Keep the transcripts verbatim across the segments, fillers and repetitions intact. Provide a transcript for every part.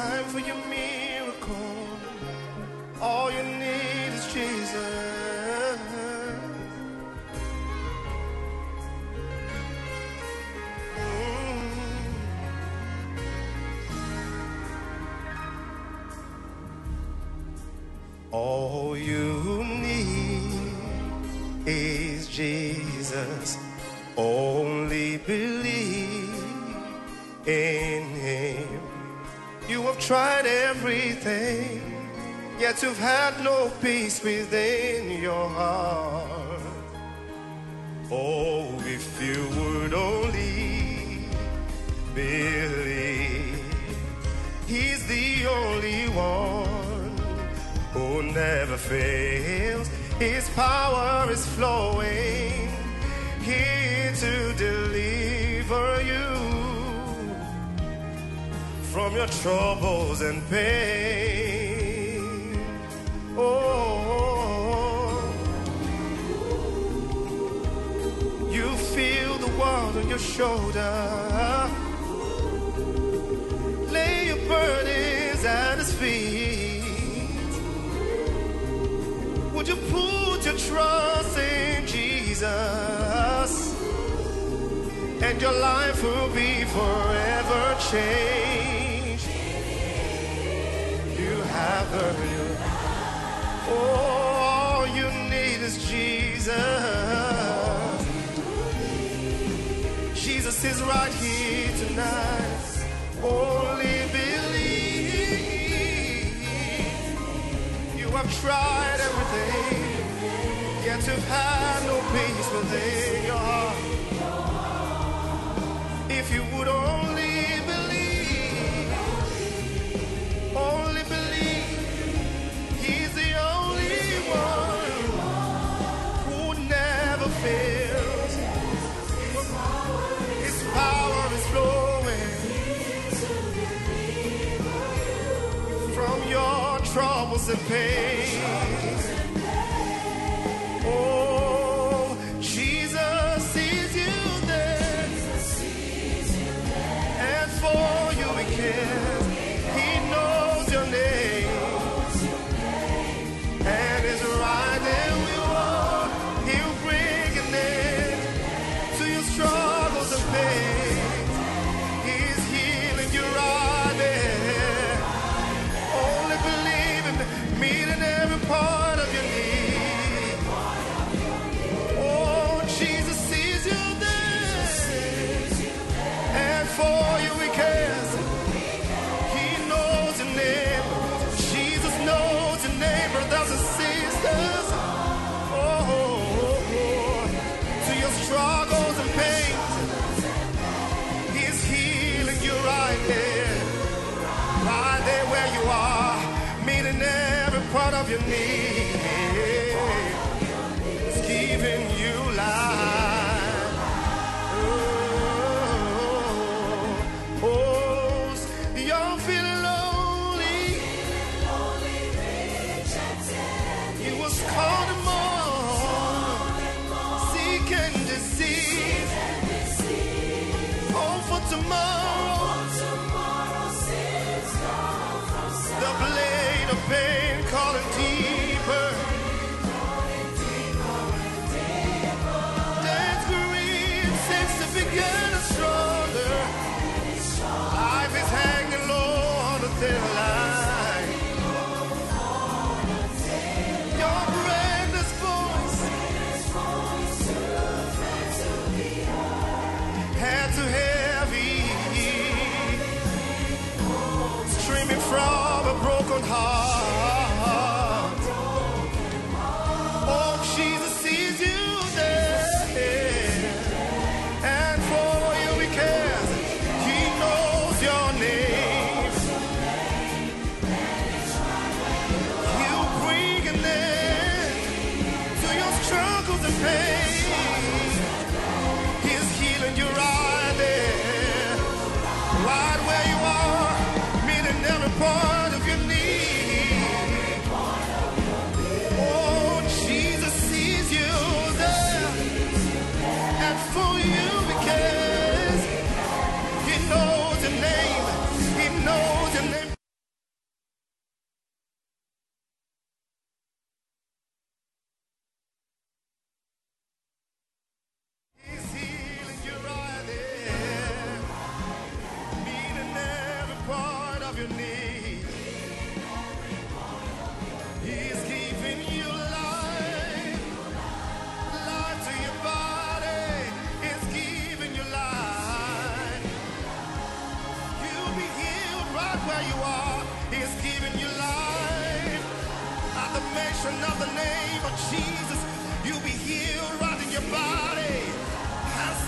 time for your miracle. All you need is Jesus. Mm. All you need is Jesus. Only believe in Him. You have tried everything, yet you've had no peace within your heart. Oh, if you would only believe. He's the only one who never fails. His power is flowing, here to deliver you from your troubles and pain. Oh, you feel the world on your shoulder. Lay your burdens at His feet. Would you put your trust in Jesus? And your life will be forever changed. You have heard it. All you need is Jesus. Jesus is right here tonight. Only believe. You have tried everything, yet you've had no peace within your heart. If you would only believe, only believe, He's the only one who never fails. His power is flowing from your troubles and pain. Oh, Jesus sees you there, and for you He cares. He knows your name, and is right there with you are. He'll bring an end to your struggles and pain. He's healing you right there. Only believe Him, meeting every part of your need. Oh, Jesus sees you there, and for you He cares. He knows your name. Jesus knows your name, brothers and sisters. Oh, to your struggles and pains, He's healing you right there, right there where you are, meeting every part of your need. He's giving you life. Oh, oh, you're feeling lonely. You was called them all, sick and diseased. Hope for tomorrow. The blade of pain calling deeper. Dance green seems to be getting stronger. Life is hanging low on a thin line. Your breathless voice, head to heavy, streaming from a broken heart. Oh, Jesus sees you there, and for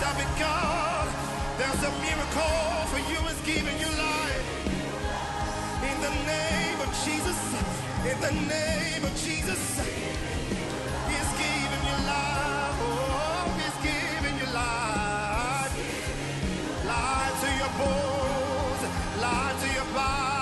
up with God. There's a miracle for you. Is giving you life. In the name of Jesus. In the name of Jesus. He's giving you life. Oh, he's giving you life. Life to your bones. Life to your body.